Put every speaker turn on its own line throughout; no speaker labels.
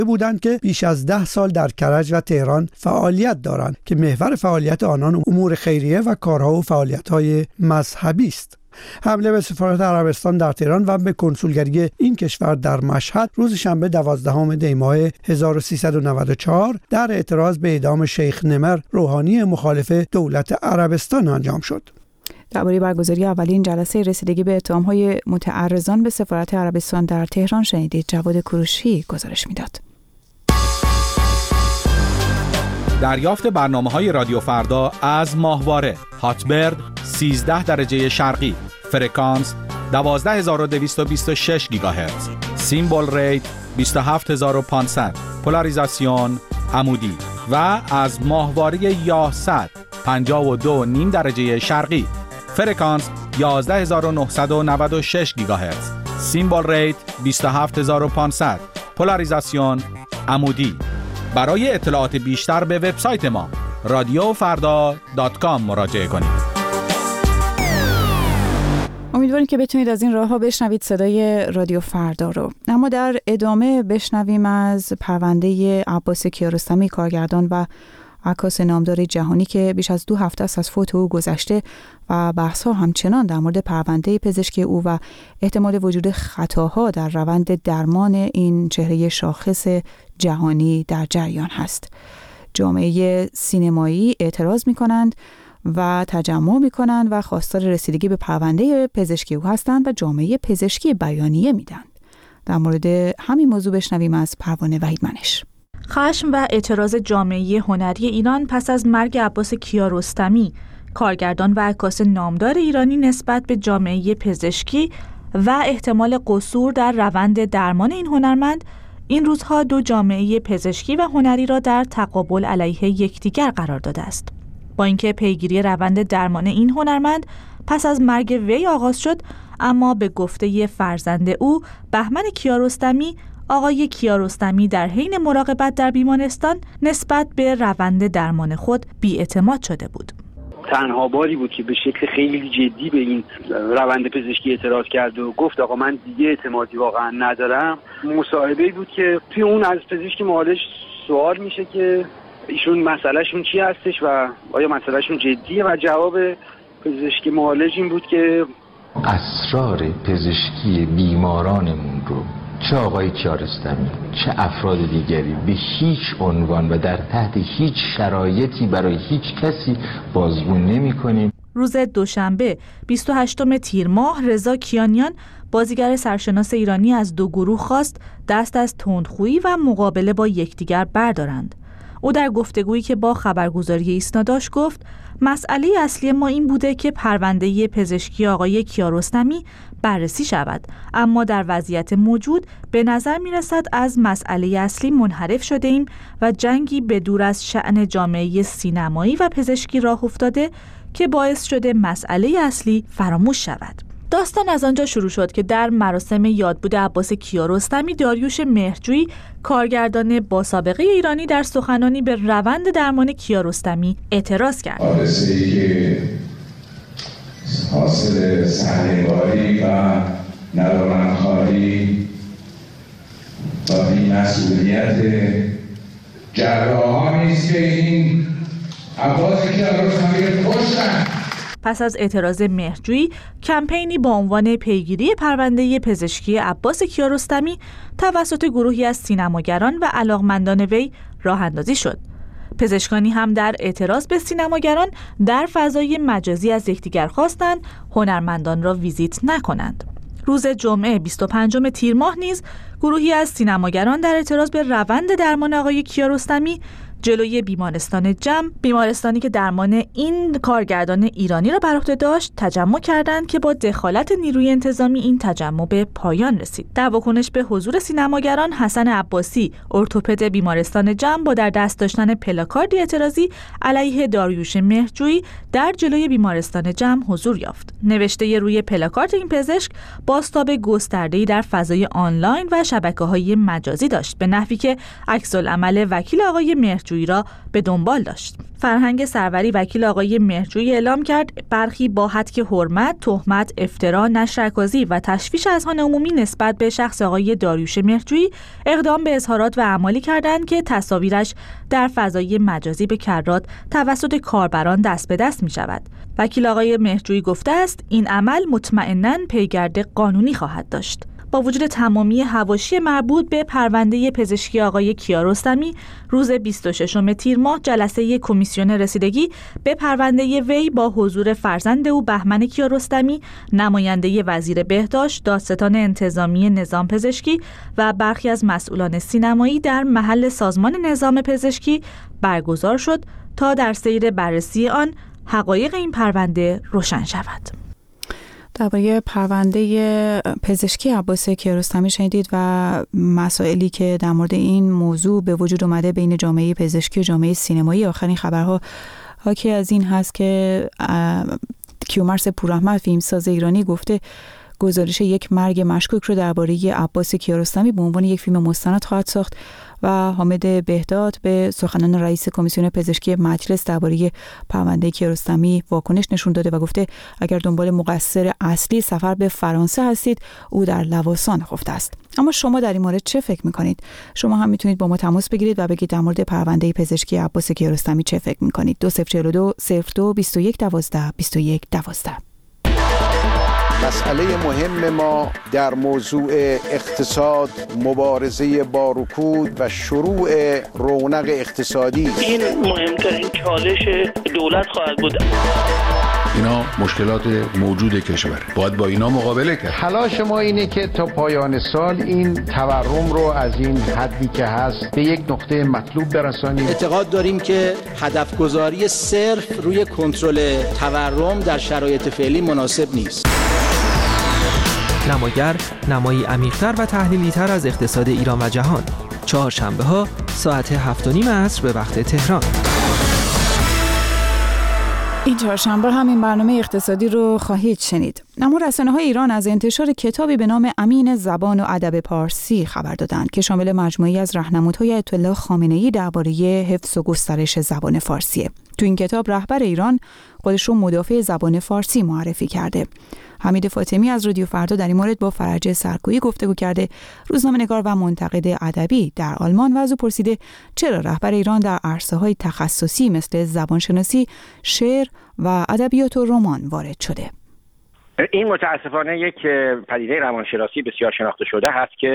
بودند که بیش از 10 سال در کرج و تهران فعالیت دارند که محور فعالیت آنان امور خیریه و کارها و فعالیت‌های مذهبی است. حمله به سفارت عربستان در تهران و به کنسولگری این کشور در مشهد روز شنبه 12 دی ماه 1394 در اعتراض به اعدام شیخ نمر روحانی مخالف دولت عربستان انجام شد.
درباره برگزاری اولین جلسه رسیدگی به اتهام‌های متعرضان به سفارت عربستان در تهران شنیدید. جواد کوروشی گزارش می‌داد.
دریافت برنامه‌های رادیو فردا از ماهواره هاتبرد 13 درجه شرقی، فرکانس 12226 گیگاهرتز، سیمبل ریت 27500، پولاریزاسیون عمودی و از ماهواره یاست 52.5 درجه شرقی، فرکانس 11996 گیگاهرتز، سیمبل ریت 27500، پولاریزاسیون عمودی. برای اطلاعات بیشتر به وبسایت ما radiofarda.com مراجعه کنید.
امیدواریم که بتونید از این راه‌ها بشنوید صدای رادیو فردا رو. اما در ادامه بشنویم از پرونده عباس کیارستمی، کارگردان و عکاس نامدار جهانی که بیش از 2 هفته است از فوت او گذشته و بحث‌ها همچنان در مورد پرونده پزشکی او و احتمال وجود خطاها در روند درمان این چهره شاخص جهانی در جریان هست. جامعه سینمایی اعتراض می‌کنند و تجمع می‌کنند و خواستار رسیدگی به پرونده پزشکی او هستند و جامعه پزشکی بیانیه میدن. در مورد همین موضوع بشنویم از پروانه وحیدمنش.
خشم و اعتراض جامعه هنری ایران پس از مرگ عباس کیارستمی، کارگردان و عکاس نامدار ایرانی، نسبت به جامعه پزشکی و احتمال قصور در روند درمان این هنرمند، این روزها دو جامعه پزشکی و هنری را در تقابل علیه یکدیگر قرار داده است. با اینکه پیگیری روند درمان این هنرمند پس از مرگ وی آغاز شد، اما به گفته فرزند او، بهمن کیارستمی، آقای کیارستمی در حین مراقبت در بیمارستان نسبت به روند درمان خود بی‌اعتماد شده بود.
تنها باری بود که به شکل خیلی جدی به این روند پزشکی اعتراض کرد و گفت آقا من دیگه اعتمادی واقعا ندارم. مصاحبه‌ای بود که توی اون از پزشک معالج سوال میشه که ایشون مسئلهشون چی هستش و آیا مسئلهشون جدیه و جواب پزشک معالج این بود که
اسرار پزشکی بیمارانمون رو چه آقای کیارستمی چه افراد دیگری به هیچ عنوان و در تحت هیچ شرایطی برای هیچ کسی بازگو نمی کنیم.
روز دوشنبه 28 تیر ماه رضا کیانیان، بازیگر سرشناس ایرانی، از دو گروه خواست دست از تندخویی و مقابله با یکدیگر بردارند. او در گفتگویی که با خبرگزاری ایسنا داشت گفت مسئله اصلی ما این بوده که پرونده پزشکی آقای کیارستمی بررسی شود، اما در وضعیت موجود به نظر می رسد از مسئله اصلی منحرف شده ایم و جنگی به دور از شأن جامعه سینمایی و پزشکی راه افتاده که باعث شده مسئله اصلی فراموش شود. داستان از آنجا شروع شد که در مراسم یادبود عباس کیارستمی، داریوش مهرجویی، کارگردان با سابقه ایرانی، در سخنانی به روند درمان کیارستمی اعتراض کرد.
حادثه‌ای که حاصل سهل‌انگاری و ندارندخواهی و بی‌مسئولیت جراحانی است که این عباس کیارستمی رو کشتن.
پس از اعتراض مهرجویی، کمپینی با عنوان پیگیری پرونده پزشکی عباس کیارستمی توسط گروهی از سینماگران و علاقمندان وی راه اندازی شد. پزشکانی هم در اعتراض به سینماگران در فضای مجازی از یکدیگر خواستند هنرمندان را ویزیت نکنند. روز جمعه 25 تیر ماه نیز گروهی از سینماگران در اعتراض به روند درمان آقای کیارستمی جلوی بیمارستان جم، بیمارستانی که درمان این کارگردان ایرانی را بر عهده داشت، تجمع کردند که با دخالت نیروی انتظامی این تجمع به پایان رسید. در واکنش به حضور سینماگران، حسن عباسی، ارتوپد بیمارستان جم، با در دست داشتن پلاکاردی اعتراضی علیه داریوش مهرجویی در جلوی بیمارستان جم حضور یافت. نوشته روی پلاکارد این پزشک بازتاب گسترده‌ای در فضای آنلاین و شبکه‌های مجازی داشت، به نحوی که عکس‌العمل وکیل آقای مهرجویی مهرجویی را به دنبال داشت. فرهنگ سروری وکیل آقای مهرجویی اعلام کرد برخی با هتک حرمت، تهمت، افترا، نشر عکاسی و تشویش اذهان عمومی نسبت به شخص آقای داریوش مهرجویی اقدام به اظهارات و اعمالی کردند که تصاویرش در فضای مجازی به کرات توسط کاربران دست به دست می شود. وکیل آقای مهرجویی گفته است این عمل مطمئناً پیگرد قانونی خواهد داشت. با وجود تمامی حواشی مربوط به پرونده پزشکی آقای کیارستمی، روز 26 تیر ماه جلسه کمیسیون رسیدگی به پرونده وی با حضور فرزند او بهمن کیارستمی، نماینده وزیر بهداشت، دادستان انتظامی نظام پزشکی و برخی از مسئولان سینمایی در محل سازمان نظام پزشکی برگزار شد تا در سیر بررسی آن حقایق این پرونده روشن شود.
درباره پرونده پزشکی عباس کیارستمی شنیدید و مسائلی که در مورد این موضوع به وجود اومده بین جامعه پزشکی و جامعه سینمایی. آخرین خبرها حاکی از این هست که کیومرث پوراحمد فیلمساز ایرانی گفته گزارش یک مرگ مشکوک رو درباره عباس کیارستمی به عنوان یک فیلم مستند خواهد ساخت و حامد بهداد به سخنان رئیس کمیسیون پزشکی مجلس درباره پرونده کیارستمی واکنش نشون داده و گفته اگر دنبال مقصر اصلی سفر به فرانسه هستید او در لواسان خفته است. اما شما در این مورد چه فکر میکنید؟ شما هم میتونید با ما تماس بگیرید و بگید در مورد پرونده پزشکی عباس کیارستمی چه فکر میکنید. 2042 02 21 12 21 12.
مسئله مهم ما در موضوع اقتصاد، مبارزه با رکود و شروع رونق اقتصادی.
این مهمترین چالش دولت خواهد بود.
اینا مشکلات موجود کشور، باید با اینا مقابله کرد.
تلاش ما اینه که تا پایان سال این تورم رو از این حدی که هست به یک نقطه مطلوب برسانیم.
اعتقاد داریم که هدف گذاری صرف روی کنترل تورم در شرایط فعلی مناسب نیست.
نماگر، نمایی عمیق‌تر و تحلیلی‌تر از اقتصاد ایران و جهان. چهارشنبه‌ها ساعت 7:30 عصر به وقت تهران.
این چهارشنبه همین برنامه اقتصادی رو خواهید شنید. اما رسانه‌های ایران از انتشار کتابی به نام امین زبان و ادب پارسی خبر دادند که شامل مجموعه‌ای از راهنمودهای آیت الله خامنه‌ای درباره حفظ و گسترش زبان فارسیه. تو این کتاب رهبر ایران خودش رو مدافع زبان فارسی معرفی کرده. حمید فاطمی از رادیو فردا در این مورد با فرجه سرکویی گفتگو کرده. روزنامه‌نگار و منتقد ادبی در آلمان و از او پرسیده چرا رهبر ایران در عرصه‌های تخصصی مثل زبانشناسی، شعر و ادبیات و رمان وارد شده.
این متاسفانه یک پدیده روانشناسی بسیار شناخته شده هست که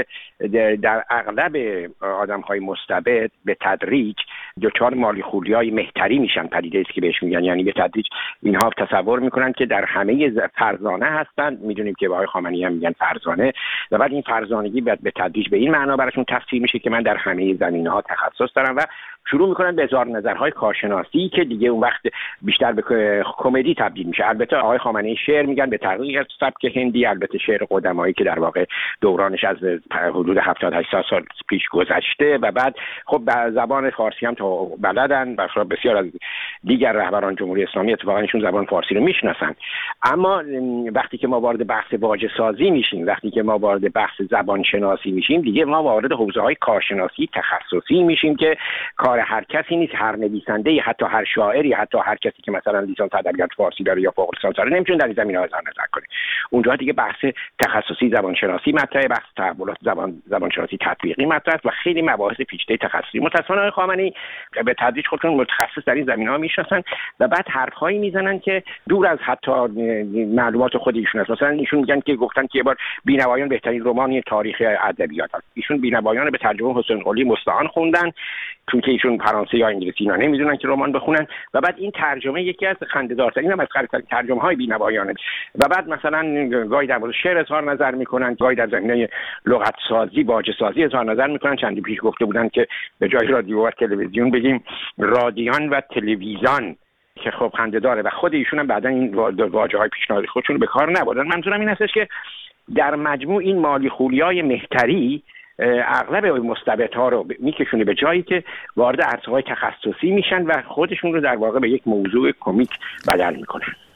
در اغلب آدم‌های مستبد به تدریج دچار مالی خولیای مهتری میشن. پدیده است که بهش میگن، یعنی به تدریج اینها تصور میکنن که در همه فرزانه هستند. میدونیم که آقای خامنه‌ای هم میگن فرزانه، و بعد این فرزانگی به تدریج به این معنا براشون تفسیر میشه که من در همه زمینه‌ها تخصص دارم و شروع میکنن به اظهار نظرهای کارشناسی که دیگه اون وقت بیشتر به کمدی تبدیل میشه. البته آقای خامنه‌ای شعر میگن به تحقیق از سبک هندی، البته شعر قدمایی که در واقع دورانش از حدود 70-80 سال پیش گذشته، و بعد خب به زبان فارسی هم تا بلدن و بسیار از دیگر رهبران جمهوری اسلامی اتفاقا ایشون زبان فارسی رو میشناسن. اما وقتی که ما وارد بحث واژه سازی میشیم، وقتی که ما وارد بحث زبان شناسی میشیم، دیگه ما وارد حوزه‌های کارشناسی تخصصی میشیم که کار هر کسی نیست. هر نویسنده، حتی هر شاعری، حتی هر کسی که مثلا لیسانس ادبیات فارسی داره یا فوق لیسانس داره نمیتونه در این زمینه‌ها اظهار نظر کنه. اونجا دیگه بحث تخصصی زبانشناسی مطرحه، بحث تحولات زبانشناسی تطبیقی مطرحه و خیلی مباحث پیچیده تخصصی. متأسفانه آقای خامنه‌ای به تدریج خودشون متخصص در این زمینه‌ها میشناسن و بعد حرفایی میزنن که دور از حتی معلومات خود ایشون است. مثلا ایشون میگن که گفتن که یه بار بینوایان بهترین رمان تاریخ ادبیات است. ایشون بینوایان به ترجمه حسین قلی مستعان خوندن چون که ایشون فرانسه یا انگلیسی اینا نمیدونن که رمان بخونن، و بعد این ترجمه یکی از خنده‌دارترین هم از ترجمه‌های بینوایانه. و بعد مثلا گاهی در مورد شعر اظهار نظر میکنن، گاهی در زمینه لغت سازی، واژه سازی اظهار نظر میکنن. چندی پیش گفته بودن که به جای رادیو و تلویزیون بگیم رادیان و تلویزیون که خب خنده داره، و خود ایشون هم بعدن این واژه‌های پیشنهادی خودشون به کار نبردن. منظورم این هستش که در مجموع این مالی خولیای مهتری اغلب مستبدها رو میکشونه به جایی که وارد عرصه‌های تخصصی میشن و خودشون رو در واقع به یک موضوع کمیک بدل میکنن.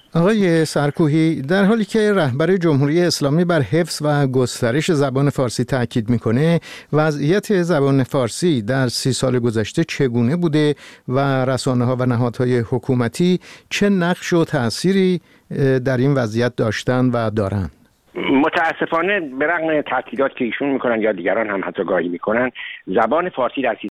آقای سرکوهی، در حالی که رهبر جمهوری اسلامی بر حفظ و گسترش زبان فارسی تاکید میکنه، وضعیت زبان فارسی در 30 سال گذشته چگونه بوده و رسانه‌ها و نهادهای حکومتی چه نقش و تأثیری در این وضعیت داشتن و دارن؟
متاسفانه به رغم تاکیدات که ایشون میکنن یا دیگران هم حتی گاهی میکنن، زبان فارسی در